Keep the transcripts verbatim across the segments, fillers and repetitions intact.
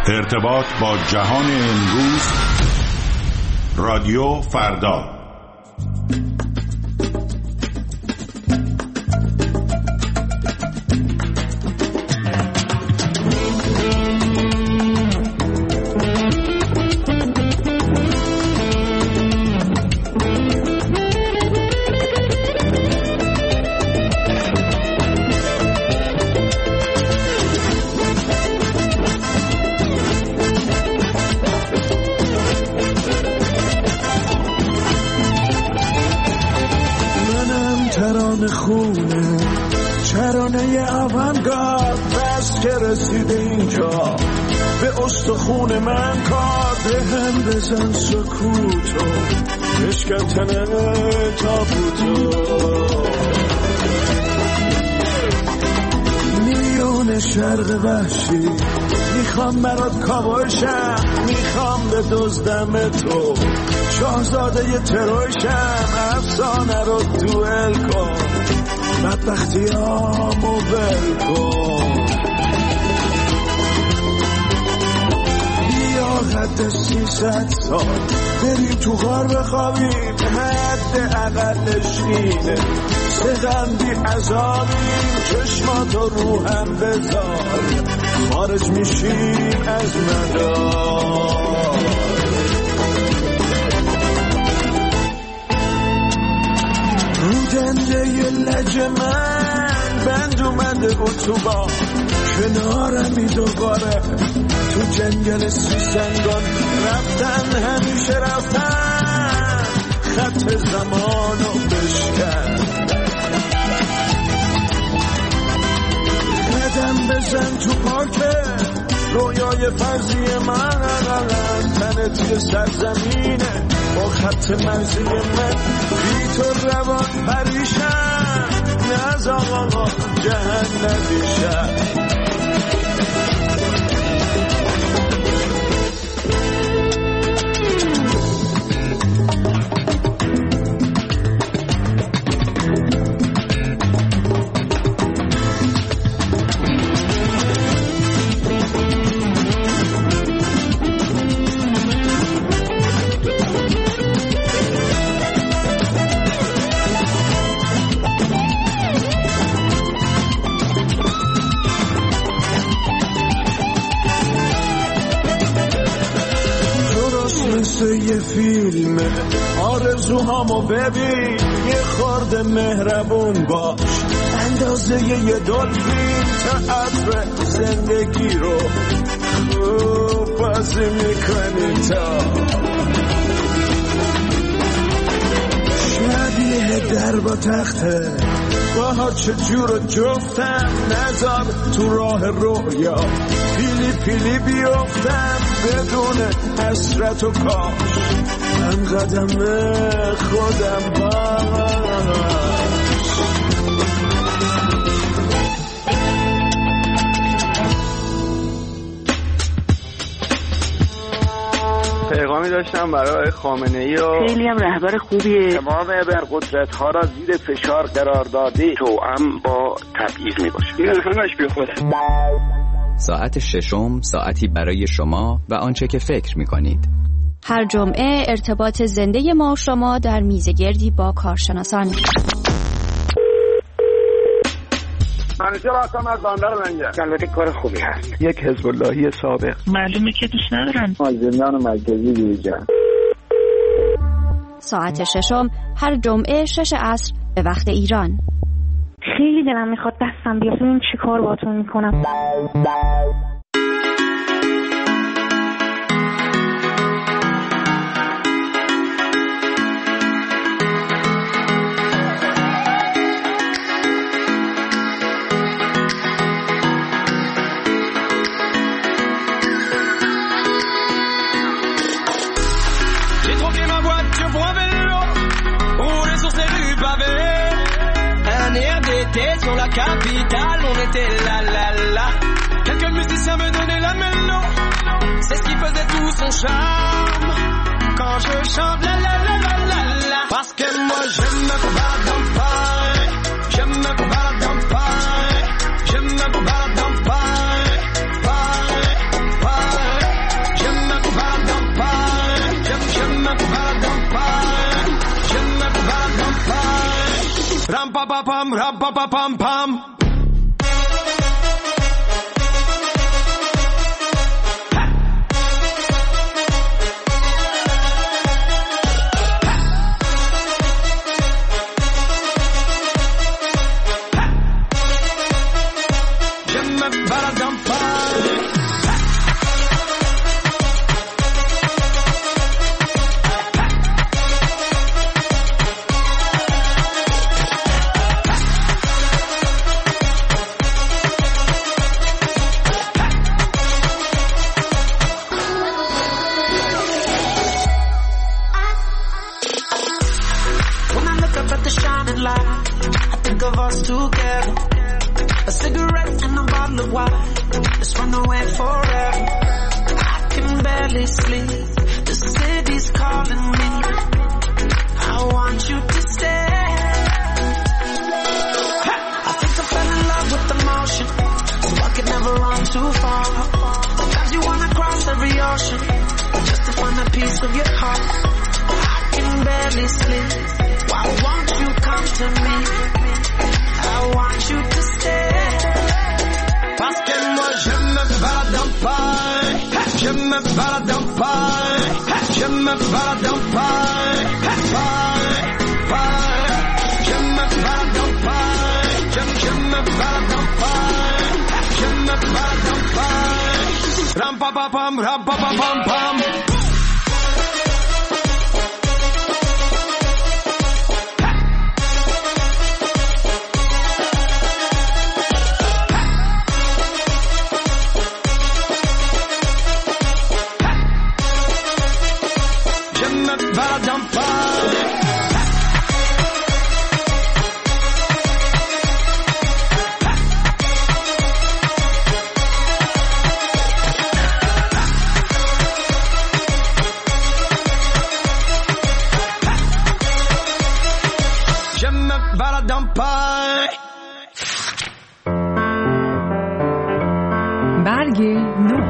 ارتباط با جهان امروز، رادیو فردا. خونه چرانه آونگارد بس که رسیده اینجا به استخون من کار به هم بزن سکوتو بشکن تنه تابوتو میلیون شرق وحشی میخوام برات کابوشم میخوام به دزدم تو شاهزاده ترویشم افسانه رو دوئل کن بدبختی هامو ول کن بیا حد سیصد سال بریم تو غار بخوابیم حد اقلش اینه سقندی عذابیم چشماتو رو هم بذار خارج میشیم از مدار رو دنده ی لج من بند اومده اتوبان کنارمی دوباره تو جنگل سیسنگان رفتن همیشه رفتن خط زمانو بشکن قدم بزن تو پارکه رویای فرضی من تنه توی سرزمینه با خط مرزی من بی تو روان پریشم نز آقا جهنمیشم یه فیلمه آرزوهامو ببین یه خورده مهربون باش اندازه یه دلفین تئاتر زندگی رو خوب بازی میکنی تا شبیه در با تخته باها چجور جفتم نذار تو راه رویا پیلی پیلی بیفتم بدون حسرت و کاش هم قدم خودم باش پیغامی داشتم برای خامنه‌ای و خیلی هم رهبر خوبیه تمام ابرقدرت ها را زیر فشار قرار داده توأم با تبعیض میباشه این همش بی خوده. ساعت ششم ساعتی برای شما و آنچه که فکر میکنید. هر جمعه ارتباط زنده ما و شما در میزگردی با کارشناسان. منیجر هستم از بندر لنگر. البته کار خوبی هست. یک حزب اللهی سابق. معلومه که دوست ندارن. زندان مرکزی دیجان. ساعت ششم هر جمعه شش عصر به وقت ایران. خیلی دلم میخواد دستم بیاد ببینم چی کار باهاتون میکنم. Sur la capitale, on était là, là, là. Quelques musiciens me donnaient la mélo. C'est ce qui faisait tout son charme. Quand je chante la, la, la, la, la, la. Parce que moi j'aime me balade dans Paris. J'aime me balade dans Paris. J'aime me balade dans Paris. Paris, Paris. pa pam ra pa pa pam pam. Ram pa pa pam ram pa pa pam pam. برگ نو.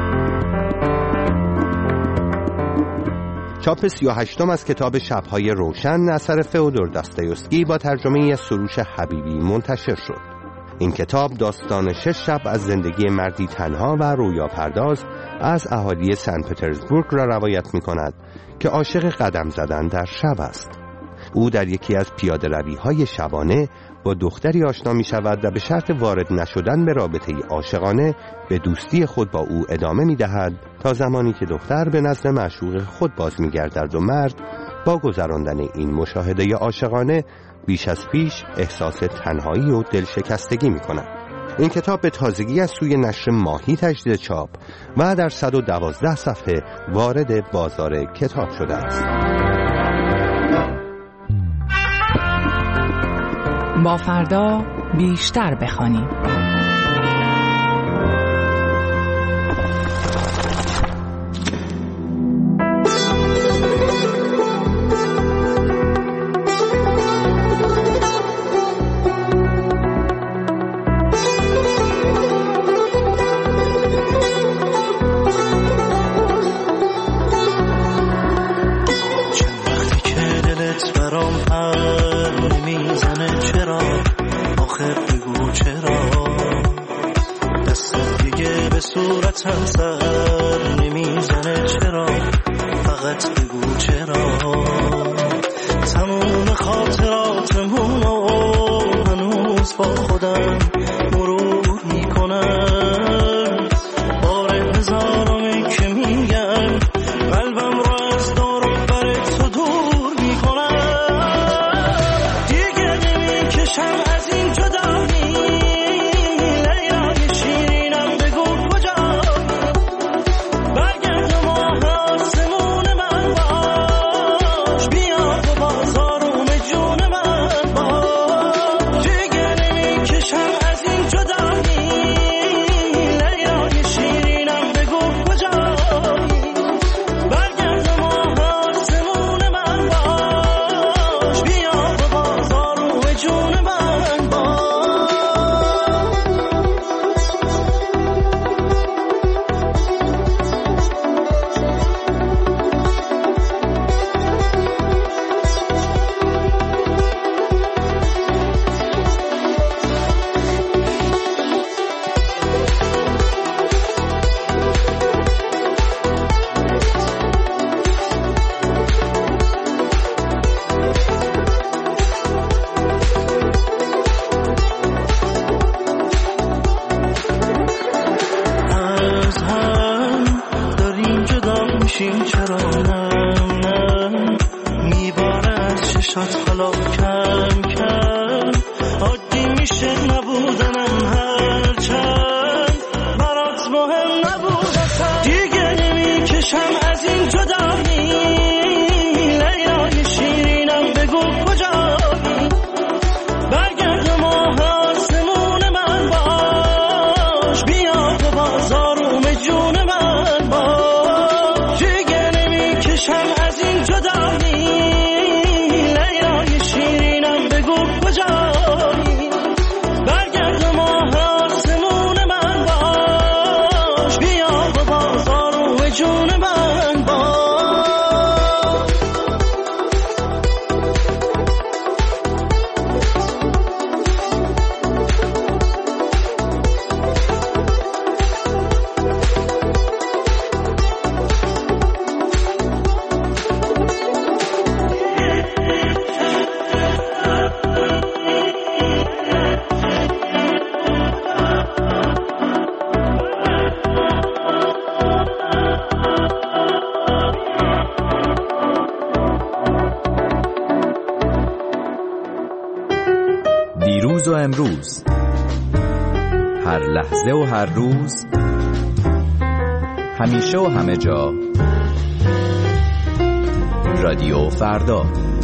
چاپ سی و هشتم از کتاب شب‌های روشن اثر فئودور داستایوفسکی با ترجمه از سروش حبیبی منتشر شد. این کتاب داستان شش شب از زندگی مردی تنها و رویاپرداز از اهالی سن پترزبورگ را روایت می‌کند که عاشق قدم زدن در شب است. او در یکی از پیاده‌روی‌های شبانه با دختری آشنا می شود و به شرط وارد نشدن به رابطه عاشقانه به دوستی خود با او ادامه می دهد تا زمانی که دختر به نزد معشوق خود باز می گردد و مرد با گذراندن این مشاهده عاشقانه بیش از پیش احساس تنهایی و دلشکستگی می کند. این کتاب به تازگی از سوی نشر ماهی تجدید چاپ و در صد و دوازده صفحه وارد بازار کتاب شده است. با فردا بیشتر بخوانیم. سر نمیزنه چرا، فقط بگو چرا. تموم خاطراتمون رو هنوز با خودم مرور میکنم. بار هزارمی که میگم قلبم رو از دور و بر تو دور میکنم. دیگه نمیکشم از این جدایی، لیلای شیرینم بگو کجا. برگرد ماه آسمون من باش، بیا تو بازارم جون بشین چرا نه نه میبارد ششات حالا کم کم عادی میشه نبودنم هرچند برات مهم نبود دیگه نمیکشم از این جدایی لیلای شیرینم بگو کجایی برگرد ماه آسمون من باش بیا تو بازاروم جون من باش دیگه نمیکشم از این جدایی لیلای شیرینم بگو کجایی برگرد ماه آسمون من باش بیا تو بازاروم جون من باش دیروز و امروز، هر لحظه و هر روز، همیشه و همه جا، رادیو فردا.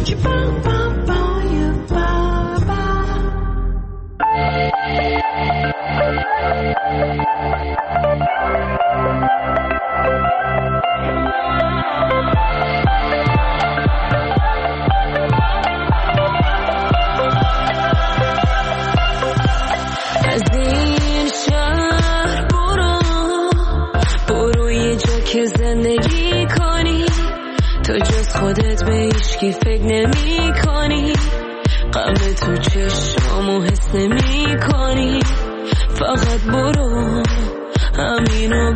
خودت به هیچکی فکر نمی کنی غم تو چشمامو حس نمی کنی فقط برو همینو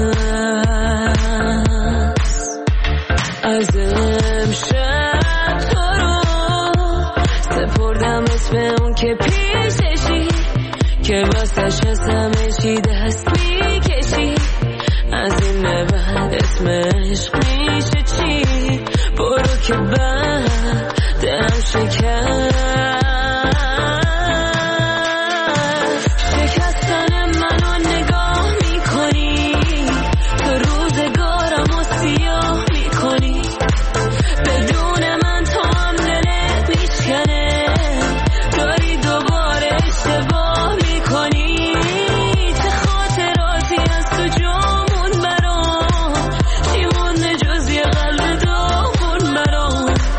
بس از امشب تو رو سپردمت به اون که پیششی که واسش از همه چی دست میکشی از این به بعد اسم عشق میشه چی برو که بعد دلم شکست شکستن منو نگاه میکنی تو روزگارم و سیاه میکنی بدون من تو هم دلت میشکنه داری دوباره اشتباه میکنی چه خاطراتی از تو جامون برام چی مونده جز یه قلب داغون برام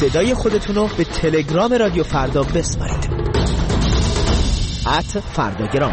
صدای خودتون رو به تلگرام رادیو فردا بسپارید. ات فرداگرام.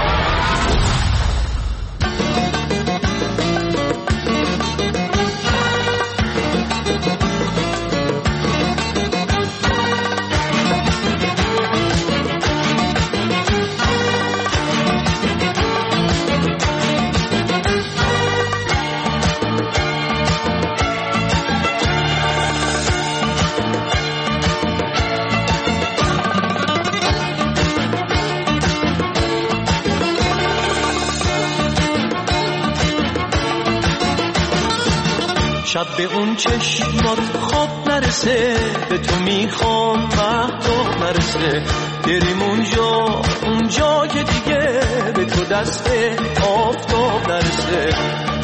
شب به اون چشمات خواب نرسه، به تو میخوام مهتاب نرسه، بریم اونجا اونجا که دیگه به تو دست آفتاب نرسه.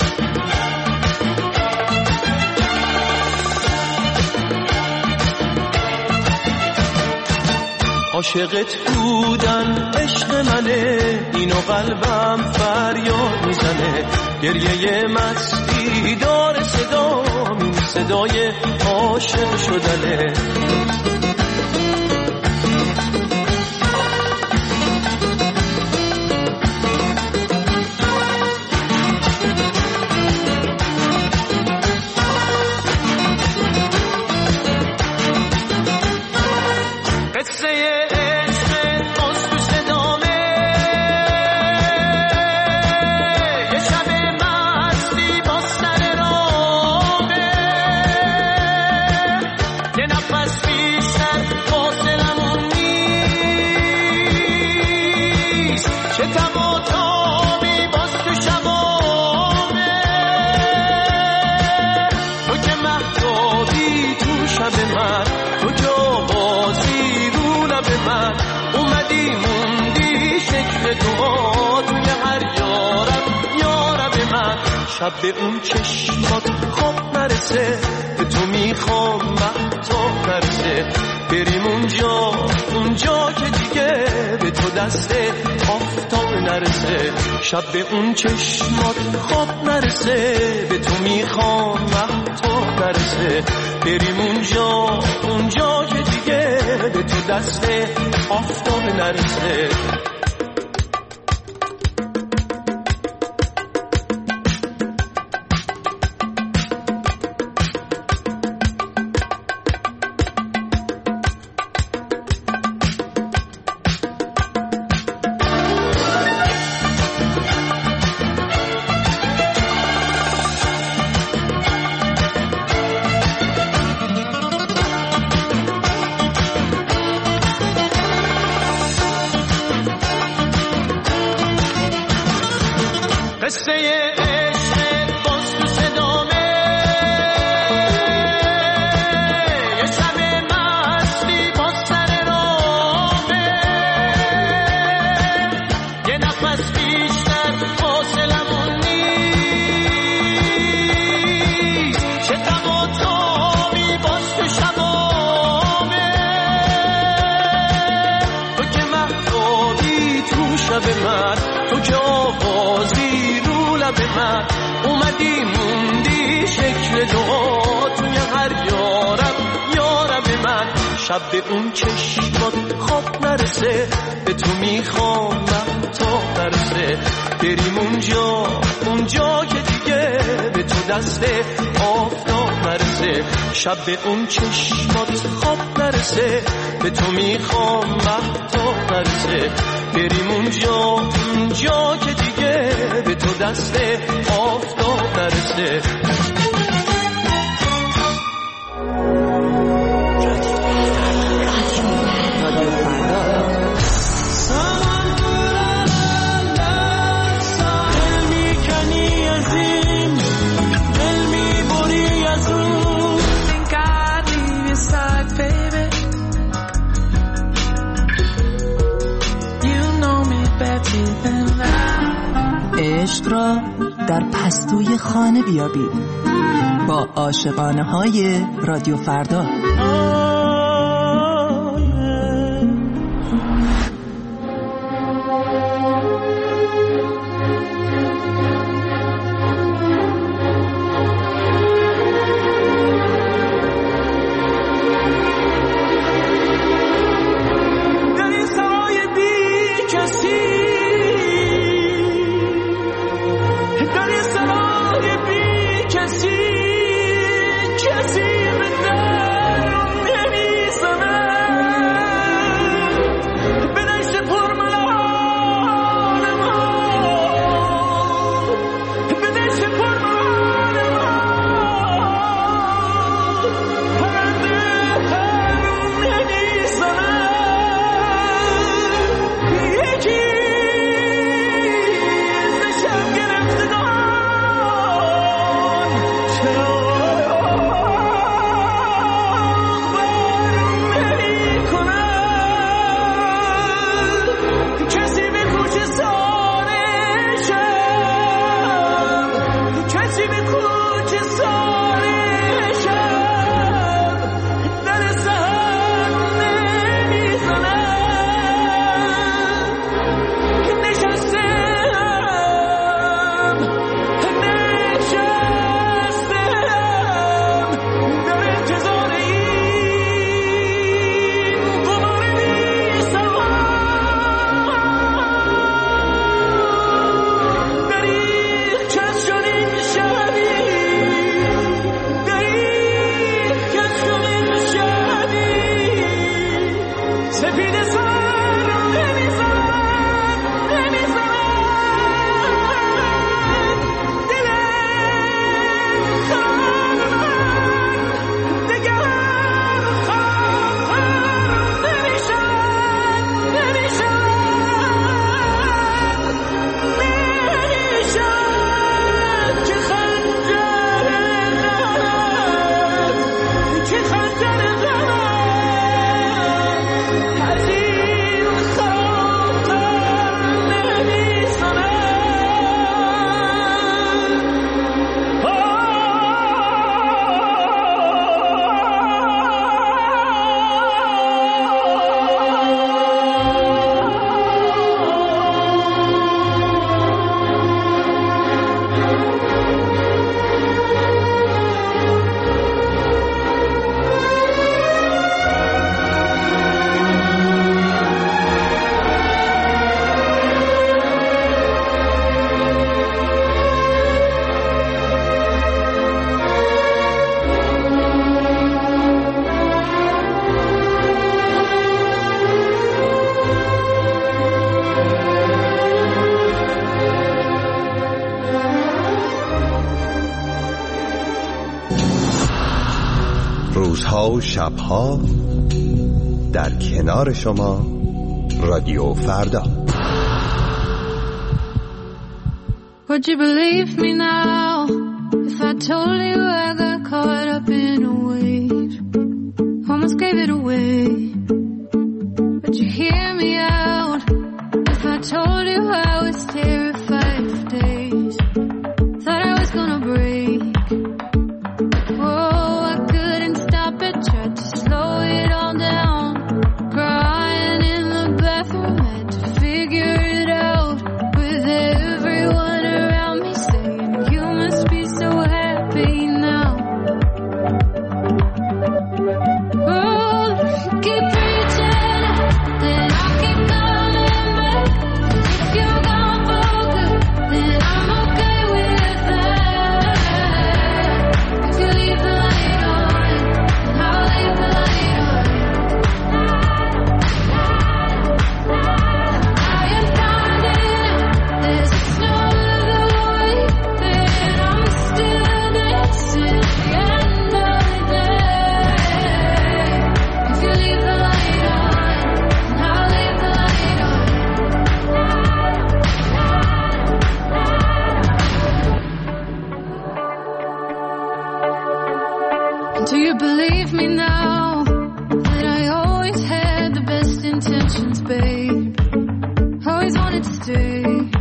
عاشقت بودن عشق منه، اینو قلبم فریاد میزنه، گریه مستی داره صدا، این صدای عاشق شدنه. شب به اون چشمات خواب نرسه، به تو میخوام مهتاب نرسه، بریم اونجا اونجا که دیگه به تو دست آفتاب نرسه. شب به اون چشمات خواب نرسه، به تو میخوام مهتاب نرسه، بریم اونجا اونجا که دیگه به تو دست آفتاب نرسه. شب به اون چشمات خواب نرسه، به تو میخوام مهتاب نرسه، بریم اونجا اونجا که دیگه به تو دست آفتاب نرسه. شب به اون چشمات خواب نرسه، به تو میخوام مهتاب نرسه، بریم اونجا اونجا که دیگه به تو دست آفتاب نرسه. عشق را در پستوی خانه بیابید با عاشقانه های رادیو فردا. روزها و شبها در کنار شما رادیو فردا. Would you believe me now if I told you I got caught up in a wave? Almost gave it away. Would you hear me out if I told you I was terrified for days? Thought I was gonna break. Oh, I couldn't stop it, tried to slow it all down. Crying in the bathroom, had to figure it out. With everyone around me saying, you must be so happy now. Oh, keep preaching, then I'll keep coming back. If you're gone for good, then I'm okay with that. If you leave the light on, I'll leave the light on. I am finding there's no other way, that I'm still dancing at the end of the day. If you leave the light on, I'll leave the light on. And do you believe me now that I always had the best intentions, babe? Always wanted to stay.